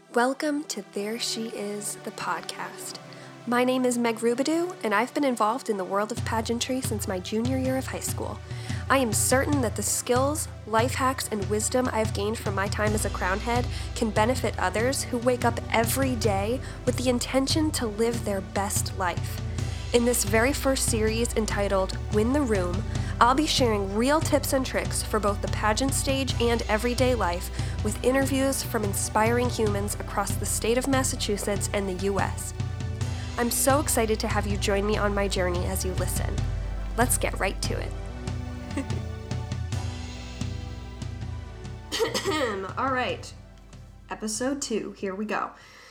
Welcome to There She Is, the podcast. My name is Meg Rubidou, and I've been involved in the world of pageantry since my junior year of high school. I am certain that the skills, life hacks, and wisdom I have gained from my time as a crown head can benefit others who wake up every day with the intention to live their best life. In this very first series entitled Win the Room, I'll be sharing real tips and tricks for both the pageant stage and everyday life with interviews from inspiring humans across the state of Massachusetts and the U.S. I'm so excited to have you join me on my journey as you listen. Let's get right to it. All right, episode 2, here we go.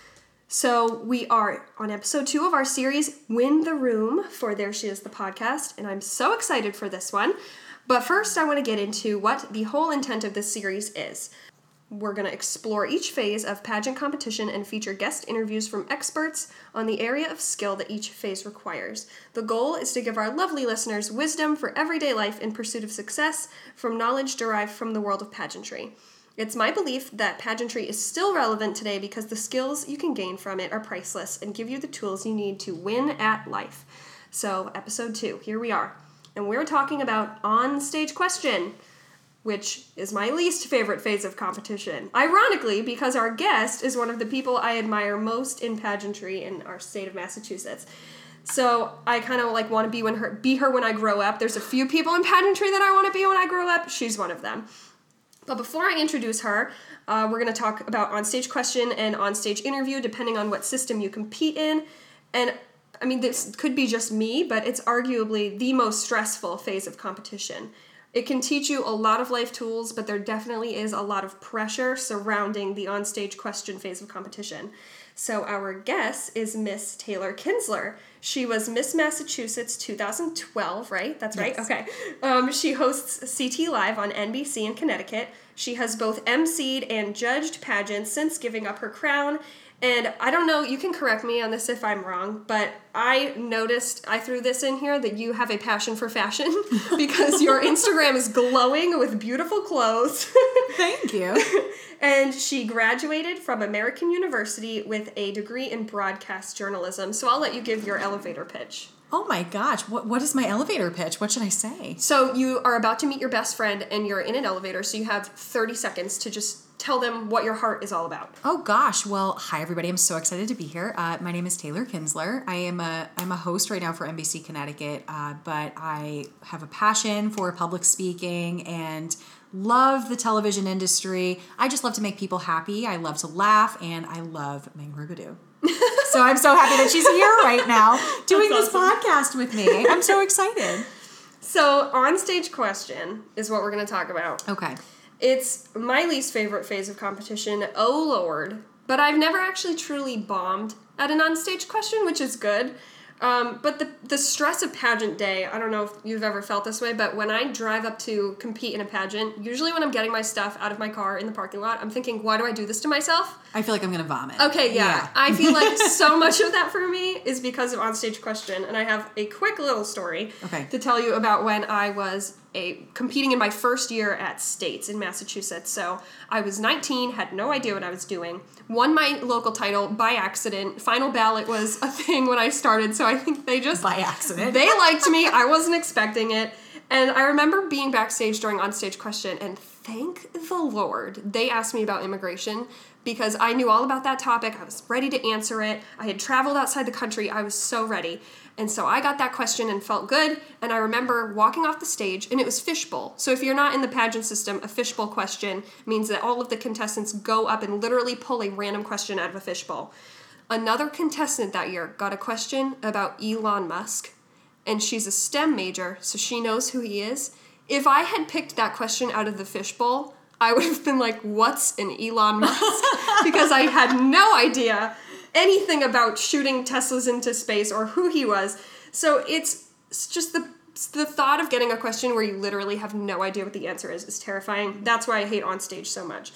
So we are on episode 2 of our series, Win the Room, for There She Is, the podcast, and I'm so excited for this one. But first, I want to get into what the whole intent of this series is. We're going to explore each phase of pageant competition and feature guest interviews from experts on the area of skill that each phase requires. The goal is to give our lovely listeners wisdom for everyday life in pursuit of success from knowledge derived from the world of pageantry. It's my belief that pageantry is still relevant today because the skills you can gain from it are priceless and give you the tools you need to win at life. So, episode 2, here we are. And we're talking about on-stage question, which is my least favorite phase of competition. Ironically, because our guest is one of the people I admire most in pageantry in our state of Massachusetts. So I kind of want to be her when I grow up. There's a few people in pageantry that I want to be when I grow up. She's one of them. But before I introduce her, we're going to talk about onstage question and onstage interview, depending on what system you compete in. And I mean, this could be just me, but it's arguably the most stressful phase of competition. It can teach you a lot of life tools, but there definitely is a lot of pressure surrounding the onstage question phase of competition. So our guest is Miss Taylor Kinsler. She was Miss Massachusetts 2012, right? That's right? Yes. Okay. She hosts CT Live on NBC in Connecticut. She has both emceed and judged pageants since giving up her crown. And I don't know, you can correct me on this if I'm wrong, but I noticed, I threw this in here, that you have a passion for fashion because your Instagram is glowing with beautiful clothes. Thank you. And she graduated from American University with a degree in broadcast journalism. So I'll let you give your elevator pitch. Oh my gosh, what is my elevator pitch? What should I say? So you are about to meet your best friend and you're in an elevator, so you have 30 seconds to just tell them what your heart is all about. Oh gosh, well, hi everybody. I'm so excited to be here. My name is Taylor Kinsler. I'm a host right now for NBC Connecticut, but I have a passion for public speaking and love the television industry. I just love to make people happy. I love to laugh, and I love Meg Rubidou. So I'm so happy that she's here right now doing this podcast with me. I'm so excited. So onstage question is what we're going to talk about. Okay. It's my least favorite phase of competition, oh Lord. But I've never actually truly bombed at an onstage question, which is good. But the stress of pageant day, I don't know if you've ever felt this way, but when I drive up to compete in a pageant, usually when I'm getting my stuff out of my car in the parking lot, I'm thinking, why do I do this to myself? I feel like I'm going to vomit. Okay, yeah. I feel like so much of that for me is because of onstage question, and I have a quick little story to tell you about when I was competing in my first year at States in Massachusetts. So I was 19, had no idea what I was doing, won my local title by accident. Final ballot was a thing when I started, so I think they just... By accident. They liked me. I wasn't expecting it. And I remember being backstage during onstage question, and thank the Lord, they asked me about immigration because I knew all about that topic. I was ready to answer it. I had traveled outside the country. I was so ready. And so I got that question and felt good. And I remember walking off the stage, and it was fishbowl. So if you're not in the pageant system, a fishbowl question means that all of the contestants go up and literally pull a random question out of a fishbowl. Another contestant that year got a question about Elon Musk. And she's a STEM major, so she knows who he is. If I had picked that question out of the fishbowl, I would have been like, what's an Elon Musk? Because I had no idea anything about shooting Teslas into space or who he was. So it's just the thought of getting a question where you literally have no idea what the answer is terrifying. That's why I hate onstage so much.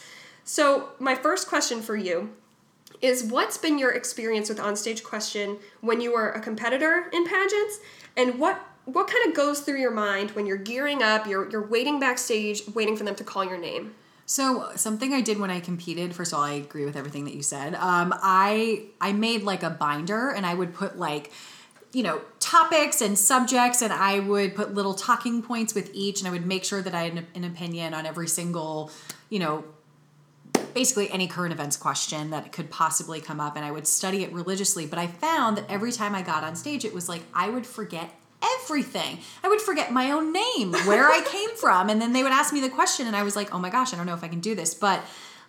So my first question for you is, what's been your experience with onstage question when you were a competitor in pageants? And what kind of goes through your mind when you're gearing up, you're waiting backstage, waiting for them to call your name? So something I did when I competed, first of all, I agree with everything that you said. I made like a binder, and I would put like, topics and subjects, and I would put little talking points with each, and I would make sure that I had an opinion on every single, basically any current events question that could possibly come up, and I would study it religiously. But I found that every time I got on stage, it was like I would forget everything. I would forget my own name, where I came from, and then they would ask me the question, and I was like, oh my gosh, I don't know if I can do this. But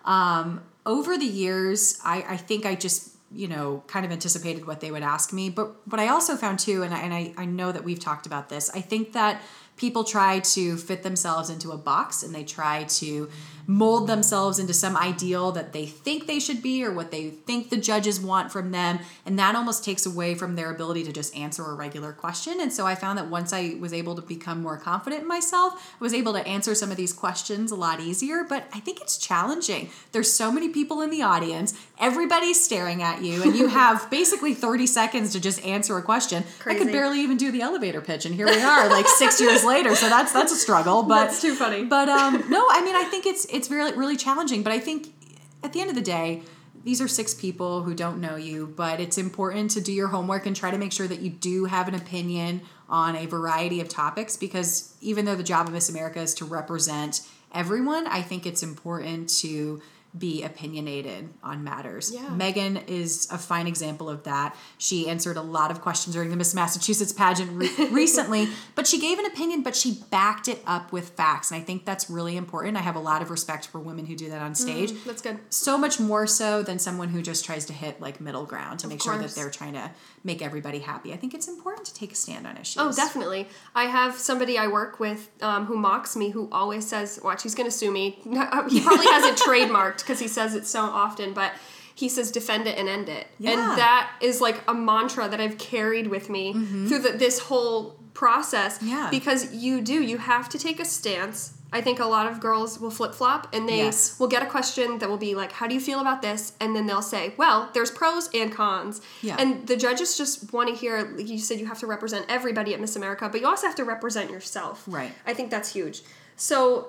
over the years, I think I just kind of anticipated what they would ask me. But I also found too, and I know that we've talked about this, I think that people try to fit themselves into a box, and they try to mold themselves into some ideal that they think they should be, or what they think the judges want from them. And that almost takes away from their ability to just answer a regular question. And so I found that once I was able to become more confident in myself, I was able to answer some of these questions a lot easier. But I think it's challenging. There's so many people in the audience, everybody's staring at you, and you have basically 30 seconds to just answer a question. Crazy. I could barely even do the elevator pitch, and here we are like 6 years later. So that's a struggle. But that's too funny. But no, I mean, I think it's really, really challenging. But I think at the end of the day, these are 6 people who don't know you, but it's important to do your homework and try to make sure that you do have an opinion on a variety of topics, because even though the job of Miss America is to represent everyone, I think it's important to be opinionated on matters. Yeah. Megan is a fine example of that. She answered a lot of questions during the Miss Massachusetts pageant recently, but she gave an opinion, but she backed it up with facts. And I think that's really important. I have a lot of respect for women who do that on stage. That's good. So much more so than someone who just tries to hit like middle ground to make sure that course. they're trying to make everybody happy. I think it's important to take a stand on issues. Oh, definitely. I have somebody I work with who mocks me, who always says, watch, he's going to sue me. He probably has it trademarked because he says it so often, but he says, defend it and end it. Yeah. And that is like a mantra that I've carried with me through this whole process. Yeah. Because you have to take a stance. I think a lot of girls will flip-flop, and they Yes. will get a question that will be like, how do you feel about this? And then they'll say, well, there's pros and cons. Yeah. And the judges just want to hear, like you said, you have to represent everybody at Miss America, but you also have to represent yourself. Right. I think that's huge. So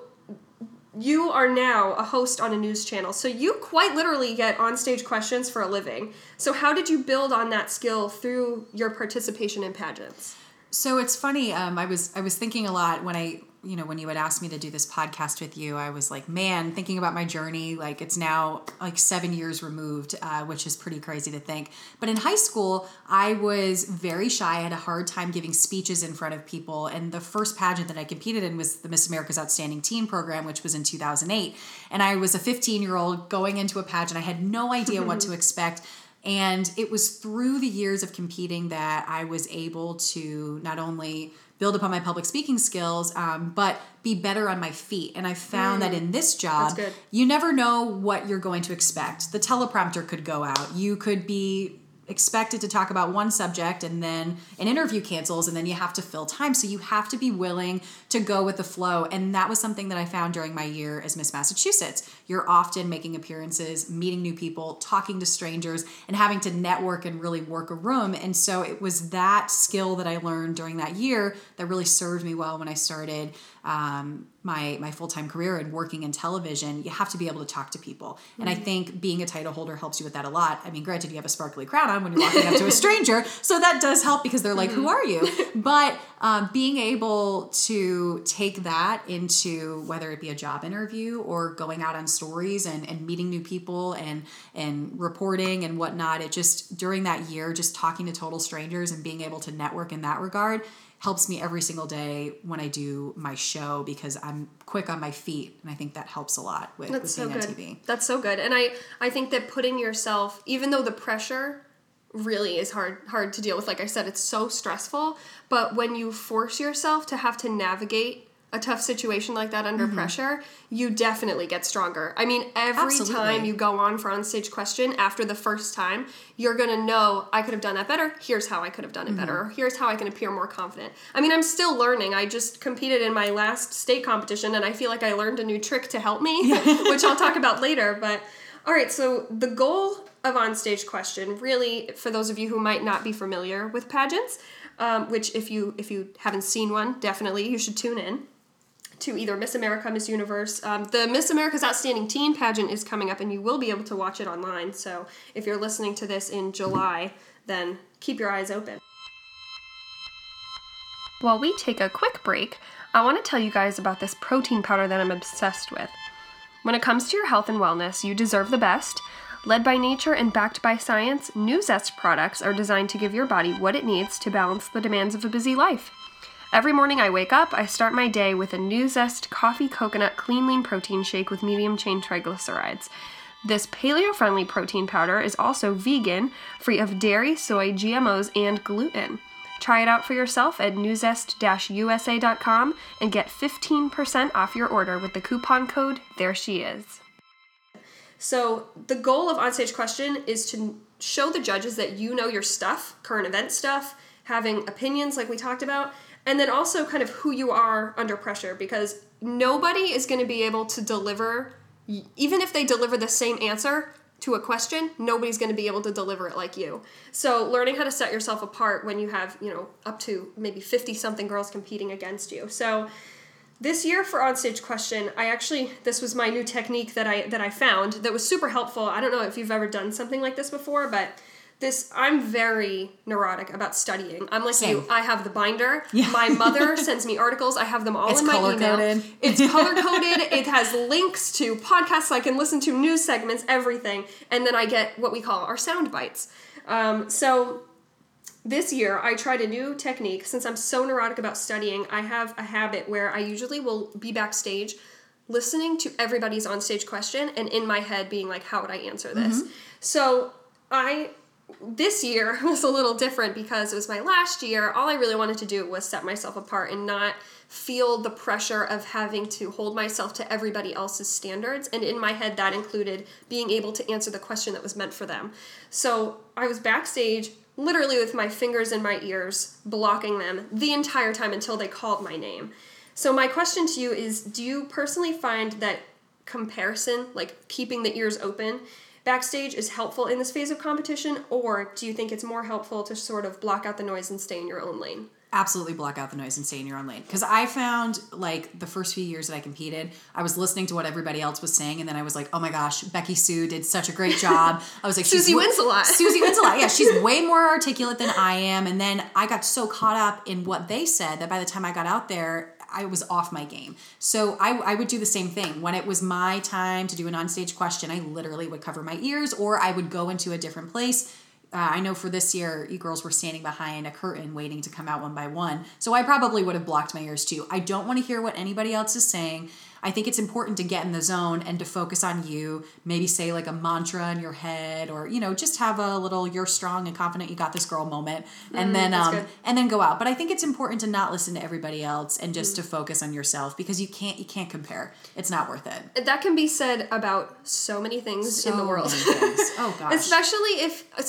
you are now a host on a news channel, so you quite literally get on-stage questions for a living. So how did you build on that skill through your participation in pageants? So it's funny. I was thinking a lot when you had asked me to do this podcast with you. I was like, man, thinking about my journey. Like, it's now like 7 years removed, which is pretty crazy to think. But in high school, I was very shy. I had a hard time giving speeches in front of people. And the first pageant that I competed in was the Miss America's Outstanding Teen program, which was in 2008. And I was a 15-year-old going into a pageant. I had no idea what to expect. And it was through the years of competing that I was able to not only build upon my public speaking skills, but be better on my feet. And I found that in this job, you never know what you're going to expect. The teleprompter could go out. You could be expected to talk about one subject, and then an interview cancels, and then you have to fill time. So you have to be willing to go with the flow. And that was something that I found during my year as Miss Massachusetts. You're often making appearances, meeting new people, talking to strangers, and having to network and really work a room. And so it was that skill that I learned during that year that really served me well when I started my full-time career and working in television. You have to be able to talk to people. And I think being a title holder helps you with that a lot. I mean, granted, you have a sparkly crown on when you're walking up to a stranger, so that does help because they're like, who are you? But being able to take that into whether it be a job interview or going out on stories and meeting new people and reporting and whatnot, it just, during that year, just talking to total strangers and being able to network in that regard helps me every single day when I do my show, because I'm quick on my feet, and I think that helps a lot with being on TV. That's so good. And I think that putting yourself, even though the pressure really is hard to deal with, like I said, it's so stressful, but when you force yourself to have to navigate a tough situation like that under pressure, you definitely get stronger. I mean, every time you go on for on-stage question, after the first time, you're going to know, I could have done that better. Here's how I could have done it better. Or here's how I can appear more confident. I mean, I'm still learning. I just competed in my last state competition, and I feel like I learned a new trick to help me, which I'll talk about later. But all right, so the goal of on-stage question, really, for those of you who might not be familiar with pageants, which if you haven't seen one, definitely you should tune in. to either Miss America, Miss Universe. The Miss America's Outstanding Teen pageant is coming up, and you will be able to watch it online. So if you're listening to this in July, then keep your eyes open. While we take a quick break, I want to tell you guys about this protein powder that I'm obsessed with. When it comes to your health and wellness, you deserve the best. Led by nature and backed by science, Nuzest products are designed to give your body what it needs to balance the demands of a busy life. Every morning I wake up, I start my day with a Nuzest coffee coconut clean lean protein shake with medium chain triglycerides. This paleo-friendly protein powder is also vegan, free of dairy, soy, GMOs, and gluten. Try it out for yourself at nuzest-usa.com and get 15% off your order with the coupon code THERESHEIS. So the goal of Onstage Question is to show the judges that you know your stuff, current event stuff, having opinions like we talked about, and then also kind of who you are under pressure, because nobody is going to be able to deliver, even if they deliver the same answer to a question, nobody's going to be able to deliver it like you. So learning how to set yourself apart when you have, up to maybe 50-something girls competing against you. So this year for Onstage Question, this was my new technique that I found that was super helpful. I don't know if you've ever done something like this before, but I'm very neurotic about studying. I'm like Same. you. I have the binder. Yeah. My mother sends me articles. I have them all in my email. color-coded. It's color-coded. It has links to podcasts I can listen to, news segments, everything. And then I get what we call our sound bites. So this year, I tried a new technique. Since I'm so neurotic about studying, I have a habit where I usually will be backstage listening to everybody's Onstage Question and in my head being like, how would I answer this? Mm-hmm. So this year was a little different because it was my last year. All I really wanted to do was set myself apart and not feel the pressure of having to hold myself to everybody else's standards. And in my head, that included being able to answer the question that was meant for them. So I was backstage literally with my fingers in my ears, blocking them the entire time until they called my name. So my question to you is, do you personally find that comparison, like keeping the ears open, backstage is helpful in this phase of competition, or do you think it's more helpful to sort of block out the noise and stay in your own lane? Absolutely block out the noise and stay in your own lane. Because I found, like, the first few years that I competed, I was listening to what everybody else was saying, and then I was like, oh my gosh, Becky Sue did such a great job. I was like, Susie wins a lot. Susie wins a lot. Yeah, she's way more articulate than I am. And then I got so caught up in what they said that by the time I got out there, I was off my game. So I would do the same thing. When it was my time to do an onstage question, I literally would cover my ears, or I would go into a different place. I know for this year, you girls were standing behind a curtain waiting to come out one by one. So I probably would have blocked my ears too. I don't want to hear what anybody else is saying. I think it's important to get in the zone and to focus on you. Maybe say like a mantra in your head, or, just have a little "you're strong and confident, you got this girl" moment, and then go out. But I think it's important to not listen to everybody else and just to focus on yourself, because you can't compare. It's not worth it. That can be said about so many things in the world. Oh gosh. Especially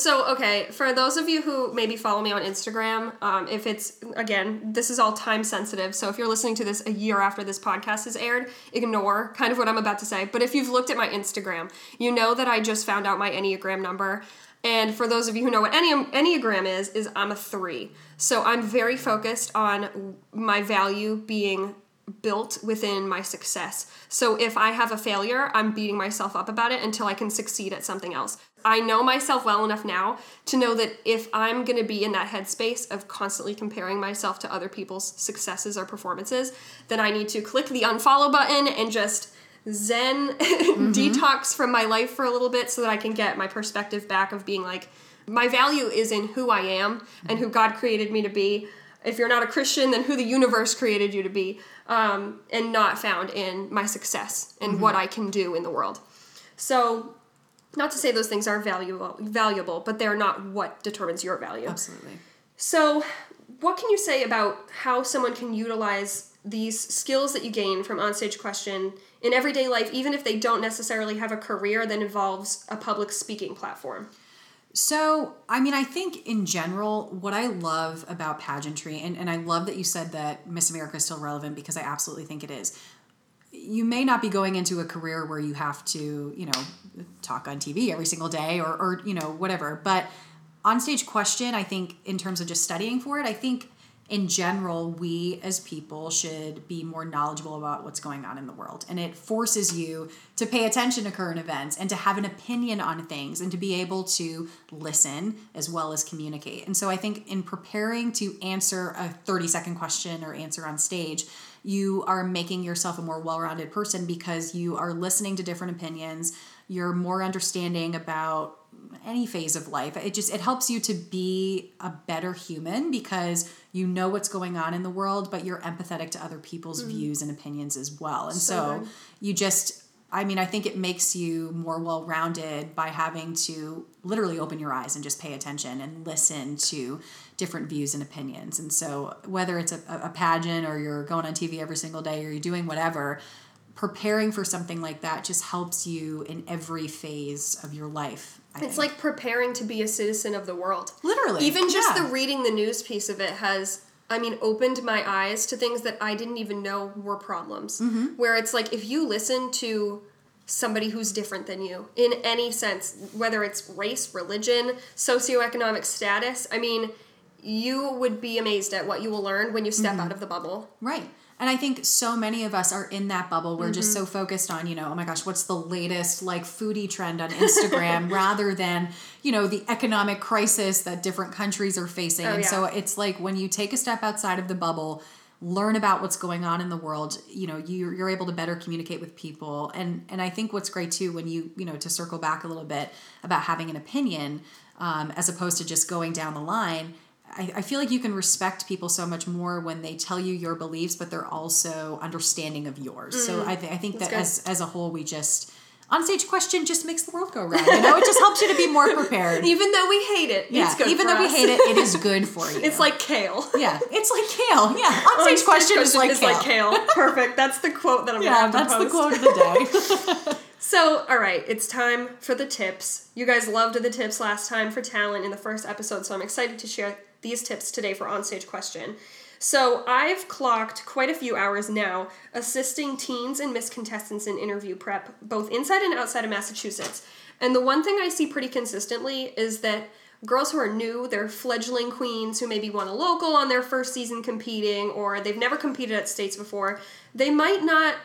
for those of you who maybe follow me on Instagram, if it's, again, this is all time sensitive, so if you're listening to this a year after this podcast is aired, ignore kind of what I'm about to say. But if you've looked at my Instagram, you know that I just found out my Enneagram number. And for those of you who know what Enneagram is I'm a 3. So I'm very focused on my value being built within my success. So if I have a failure, I'm beating myself up about it until I can succeed at something else. I know myself well enough now to know that if I'm going to be in that headspace of constantly comparing myself to other people's successes or performances, then I need to click the unfollow button and just zen detox from my life for a little bit so that I can get my perspective back of being like, my value is in who I am and who God created me to be. If you're not a Christian, then who the universe created you to be, and not found in my success and what I can do in the world. So, not to say those things are valuable, but they're not what determines your value. Absolutely. So, what can you say about how someone can utilize these skills that you gain from Onstage Question in everyday life, even if they don't necessarily have a career that involves a public speaking platform? So, I think in general, what I love about pageantry, and I love that you said that Miss America is still relevant, because I absolutely think it is. You may not be going into a career where you have to, talk on TV every single day or whatever. But Onstage Question, I think in terms of just studying for it, I think in general, we as people should be more knowledgeable about what's going on in the world. And it forces you to pay attention to current events and to have an opinion on things and to be able to listen as well as communicate. And so I think in preparing to answer a 30-second question or answer on stage, you are making yourself a more well-rounded person because you are listening to different opinions. You're more understanding about any phase of life. It helps you to be a better human because you know what's going on in the world, but you're empathetic to other people's views and opinions as well. And so you just, I think it makes you more well-rounded by having to literally open your eyes and just pay attention and listen to different views and opinions. And so whether it's a pageant or you're going on TV every single day or you're doing whatever, preparing for something like that just helps you in every phase of your life. It's like preparing to be a citizen of the world. Literally. Even just the reading the news piece of it has, opened my eyes to things that I didn't even know were problems. Mm-hmm. Where it's like, if you listen to somebody who's different than you, in any sense, whether it's race, religion, socioeconomic status, you would be amazed at what you will learn when you step out of the bubble. Right. And I think so many of us are in that bubble. We're just so focused on, oh my gosh, what's the latest foodie trend on Instagram rather than, the economic crisis that different countries are facing. So it's like when you take a step outside of the bubble, learn about what's going on in the world, you're able to better communicate with people. And I think what's great too, when you to circle back a little bit about having an opinion, as opposed to just going down the line, I feel like you can respect people so much more when they tell you your beliefs, but they're also understanding of yours. So I think that as a whole, we just, on-stage question just makes the world go round. It just helps you to be more prepared. Even though we hate it, it's good even for though us. we hate it, it is good for you. It's like kale. Yeah, it's like kale. Yeah, on-stage question is like kale. Perfect. That's the quote that I'm going to have to post. That's the quote of the day. So, all right, it's time for the tips. You guys loved the tips last time for talent in the first episode, so I'm excited to share these tips today for On-Stage Question. So I've clocked quite a few hours now assisting teens and Miss contestants in interview prep, both inside and outside of Massachusetts. And the one thing I see pretty consistently is that girls who are new, they're fledgling queens who maybe won a local on their first season competing, or they've never competed at states before, they might not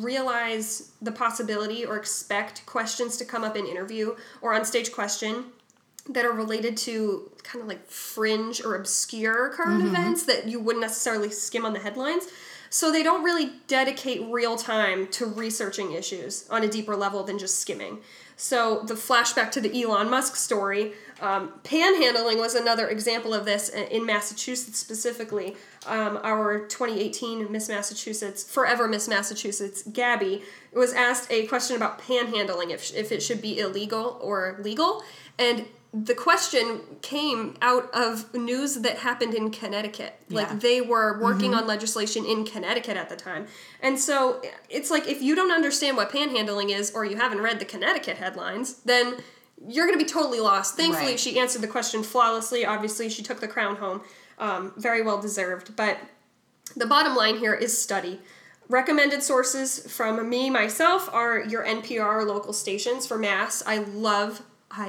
realize the possibility or expect questions to come up in interview or on-stage question that are related to kind of like fringe or obscure current events that you wouldn't necessarily skim on the headlines. So they don't really dedicate real time to researching issues on a deeper level than just skimming. So the flashback to the Elon Musk story, panhandling was another example of this in Massachusetts specifically. Our 2018 Miss Massachusetts, forever Miss Massachusetts, Gabby, was asked a question about panhandling, if it should be illegal or legal. And the question came out of news that happened in Connecticut. Like, they were working on legislation in Connecticut at the time. And so it's like, if you don't understand what panhandling is, or you haven't read the Connecticut headlines, then you're going to be totally lost. Thankfully, she answered the question flawlessly. Obviously, she took the crown home. Very well deserved. But the bottom line here is study. Recommended sources from me, myself, are your NPR local stations for Mass. I love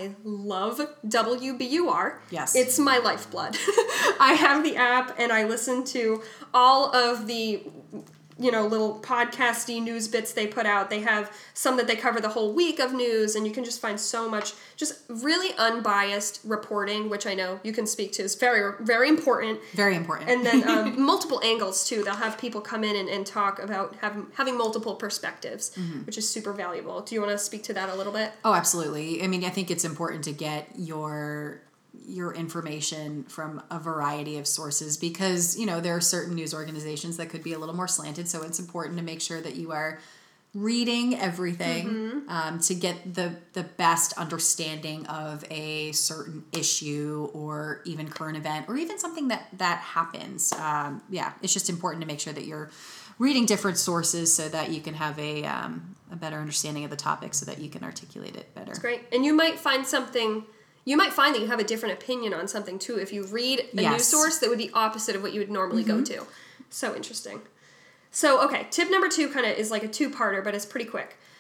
WBUR. Yes. It's my lifeblood. I have the app and I listen to all of the, little podcasty news bits they put out. They have some that they cover the whole week of news, and you can just find so much just really unbiased reporting, which I know you can speak to. Is very, very important. Very important. And then multiple angles, too. They'll have people come in and talk about having multiple perspectives, which is super valuable. Do you want to speak to that a little bit? Oh, absolutely. I think it's important to get your information from a variety of sources because, there are certain news organizations that could be a little more slanted. So it's important to make sure that you are reading everything to get the best understanding of a certain issue or even current event or even something that happens. It's just important to make sure that you're reading different sources so that you can have a better understanding of the topic so that you can articulate it better. That's great. And you might find that you have a different opinion on something, too, if you read a news source that would be opposite of what you would normally go to. So interesting. So, okay, tip number 2 kind of is like a two-parter, but it's pretty quick.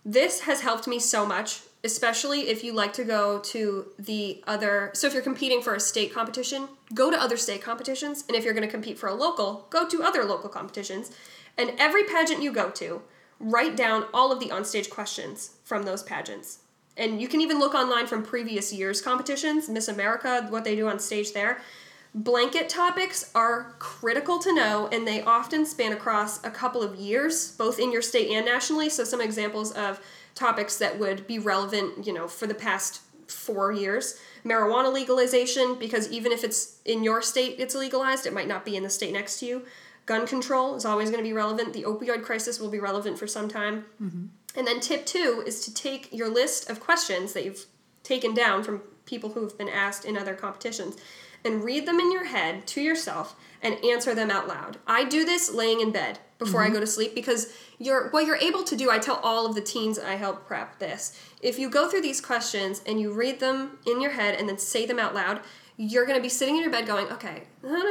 This has helped me so much, especially if you like to go to the other... So if you're competing for a state competition, go to other state competitions. And if you're going to compete for a local, go to other local competitions. And every pageant you go to, write down all of the onstage questions from those pageants. And you can even look online from previous years' competitions, Miss America, what they do on stage there. Blanket topics are critical to know, and they often span across a couple of years, both in your state and nationally. So some examples of topics that would be relevant, for the past 4 years. Marijuana legalization, because even if it's in your state it's legalized, it might not be in the state next to you. Gun control is always going to be relevant. The opioid crisis will be relevant for some time. Mm-hmm. And then tip 2 is to take your list of questions that you've taken down from people who've been asked in other competitions and read them in your head to yourself and answer them out loud. I do this laying in bed before I go to sleep because you're able to do, I tell all of the teens I help prep this. If you go through these questions and you read them in your head and then say them out loud, you're going to be sitting in your bed going, okay,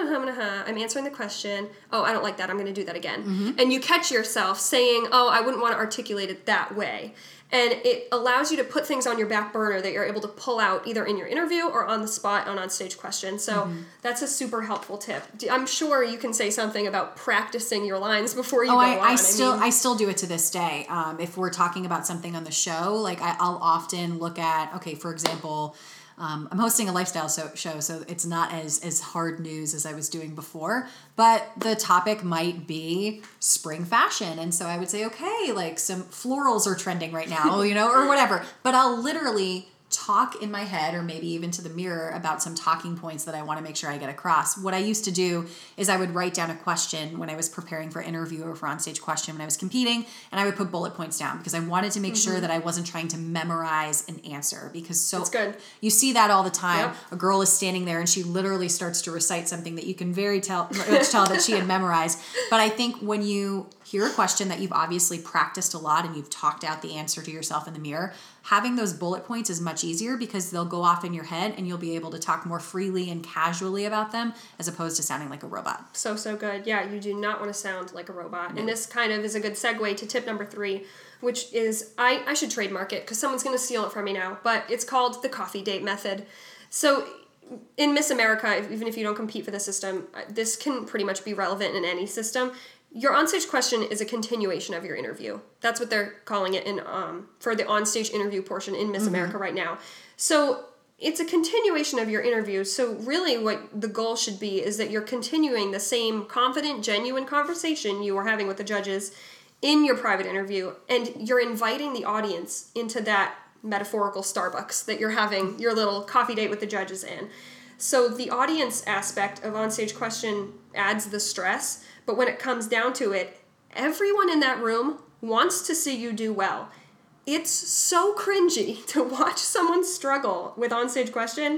I'm answering the question. Oh, I don't like that. I'm going to do that again. Mm-hmm. And you catch yourself saying, oh, I wouldn't want to articulate it that way. And it allows you to put things on your back burner that you're able to pull out either in your interview or on the spot on stage questions. So that's a super helpful tip. I'm sure you can say something about practicing your lines before you go on. I still do it to this day. If we're talking about something on the show, like I'll often look at, okay, for example, I'm hosting a lifestyle show, so it's not as hard news as I was doing before, but the topic might be spring fashion. And so I would say, okay, like some florals are trending right now, or whatever. But I'll literally talk in my head or maybe even to the mirror about some talking points that I want to make sure I get across. What I used to do is I would write down a question when I was preparing for interview or for onstage question when I was competing, and I would put bullet points down because I wanted to make sure that I wasn't trying to memorize an answer, because That's good. You see that all the time. Yep. A girl is standing there and she literally starts to recite something that you can much tell that she had memorized. But I think when you hear a question that you've obviously practiced a lot and you've talked out the answer to yourself in the mirror, having those bullet points is much easier because they'll go off in your head and you'll be able to talk more freely and casually about them as opposed to sounding like a robot. So good. Yeah, you do not want to sound like a robot. No. And this kind of is a good segue to tip number 3, which is, I should trademark it because someone's going to steal it from me now, but it's called the coffee date method. So in Miss America, even if you don't compete for the system, this can pretty much be relevant in any system. Your onstage question is a continuation of your interview. That's what they're calling it for the onstage interview portion in Miss America right now. So it's a continuation of your interview. So really what the goal should be is that you're continuing the same confident, genuine conversation you were having with the judges in your private interview, and you're inviting the audience into that metaphorical Starbucks that you're having your little coffee date with the judges in. So the audience aspect of onstage question adds the stress, but when it comes down to it, everyone in that room wants to see you do well. It's so cringy to watch someone struggle with onstage question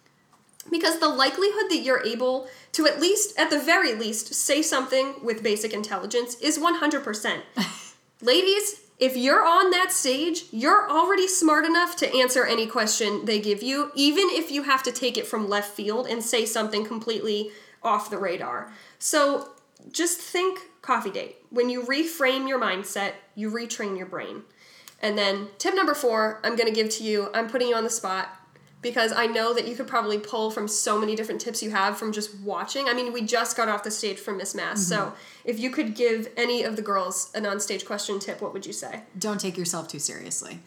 because the likelihood that you're able to at the very least, say something with basic intelligence is 100%. Ladies, if you're on that stage, you're already smart enough to answer any question they give you, even if you have to take it from left field and say something completely off the radar. So just think coffee date. When you reframe your mindset, you retrain your brain. And then tip number 4, I'm going to give to you. I'm putting you on the spot because I know that you could probably pull from so many different tips you have from just watching. I mean, we just got off the stage from Miss Mass. So if you could give any of the girls an onstage question tip, what would you say? Don't take yourself too seriously.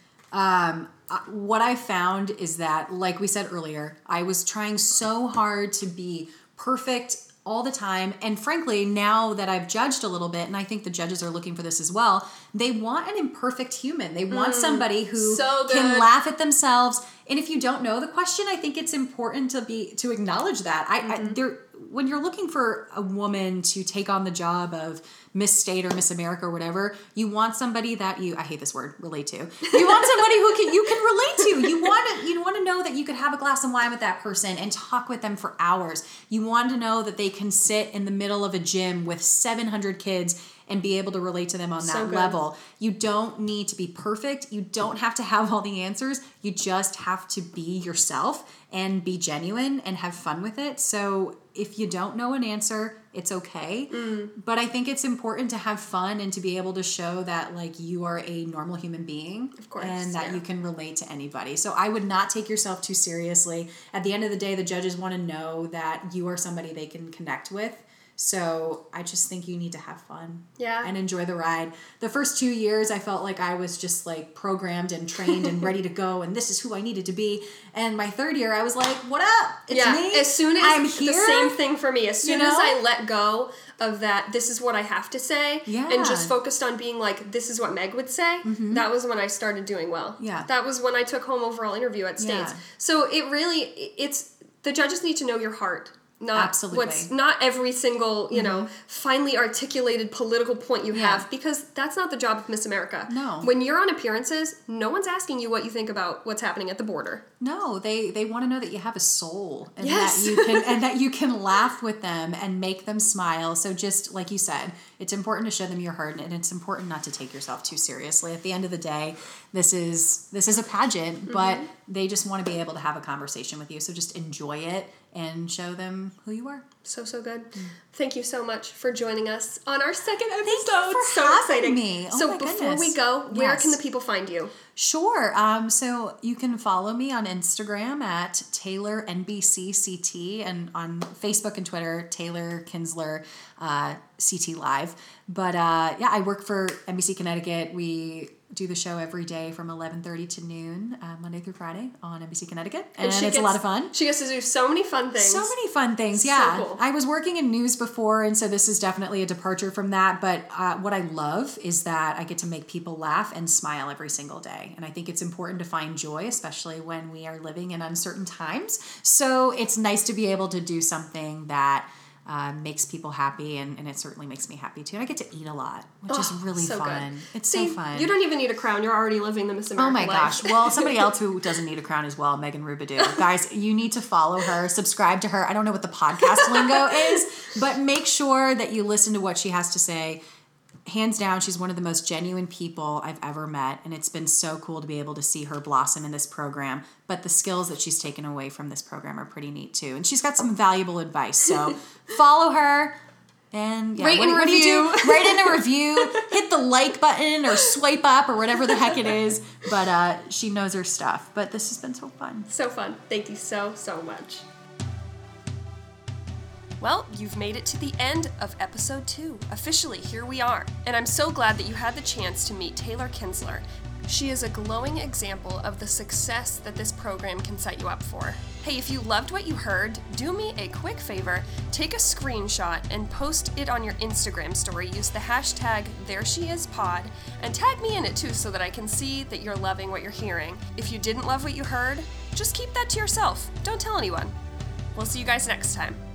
What I found is that, like we said earlier, I was trying so hard to be perfect all the time. And frankly, now that I've judged a little bit, and I think the judges are looking for this as well, they want an imperfect human. They want somebody who can laugh at themselves. And if you don't know the question, I think it's important to acknowledge that. When you're looking for a woman to take on the job of Miss State or Miss America or whatever, you want somebody that I hate this word, relate to. You want somebody who you can relate to. You want to know that you could have a glass of wine with that person and talk with them for hours. You want to know that they can sit in the middle of a gym with 700 kids and be able to relate to them on So that good. level. You don't need to be perfect. You don't have to have all the answers. You just have to be yourself and be genuine and have fun with it. So if you don't know an answer, it's okay. But I think it's important to have fun and to be able to show that like you are a normal human being, Of course, and that yeah. you can relate to anybody. So I would not take yourself too seriously. At the end of the day, the judges want to know that you are somebody they can connect with. So I just think you need to have fun. Yeah. And enjoy the ride. The first 2 years, I felt like I was just like programmed and trained and ready to go, and this is who I needed to be. And my third year, I was like, what up? It's me. As soon as I'm the here. same thing for me. As soon You as know? I let go of that, this is what I have to say, Yeah. and just focused on being like, this is what Meg would say, that was when I started doing well. Yeah. That was when I took home overall interview at States. Yeah. So it's the judges need to know your heart. Not Absolutely. not every single, finely articulated political point you Yeah. have, because that's not the job of Miss America. No. When you're on appearances, no one's asking you what you think about what's happening at the border. No, they want to know that you have a soul, and Yes. that you can laugh with them and make them smile. So just like you said, it's important to show them your heart, and it's important not to take yourself too seriously. At the end of the day, this is a pageant, but they just want to be able to have a conversation with you. So just enjoy it and show them who you are. So good. Thank you so much for joining us on our second episode. Thank you for so having exciting. me. Oh so my before goodness. we go, where Yes. can the people find you? Sure. So you can follow me on Instagram at Taylor NBCCT, and on Facebook and Twitter, Taylor Kinsler CT Live. But I work for NBC Connecticut. We do the show every day from 11:30 to noon, Monday through Friday on NBC Connecticut, and it's a lot of fun. She gets to do so many fun things. So many fun things, So yeah. cool. I was working in news before, and so this is definitely a departure from that. But what I love is that I get to make people laugh and smile every single day. And I think it's important to find joy, especially when we are living in uncertain times. So it's nice to be able to do something that makes people happy, and it certainly makes me happy too. And I get to eat a lot, which is really so fun. good. It's See, so fun. You don't even need a crown. You're already living the Miss America Oh my life. gosh. Well, somebody else who doesn't need a crown as well, Megan Rubidoux. Guys, you need to follow her, subscribe to her. I don't know what the podcast lingo is, but make sure that you listen to what she has to say. Hands down, she's one of the most genuine people I've ever met, and it's been so cool to be able to see her blossom in this program. But the skills that she's taken away from this program are pretty neat too, and she's got some valuable advice. So follow her. And yeah, Rate and what do you review. do? Rate in a review, hit the like button or swipe up or whatever the heck it is. But she knows her stuff. But this has been so fun. So fun. Thank you so much. Well, you've made it to the end of episode 2. Officially, here we are. And I'm so glad that you had the chance to meet Taylor Kinsler. She is a glowing example of the success that this program can set you up for. Hey, if you loved what you heard, do me a quick favor, take a screenshot and post it on your Instagram story. Use the hashtag ThereSheIsPod and tag me in it too so that I can see that you're loving what you're hearing. If you didn't love what you heard, just keep that to yourself. Don't tell anyone. We'll see you guys next time.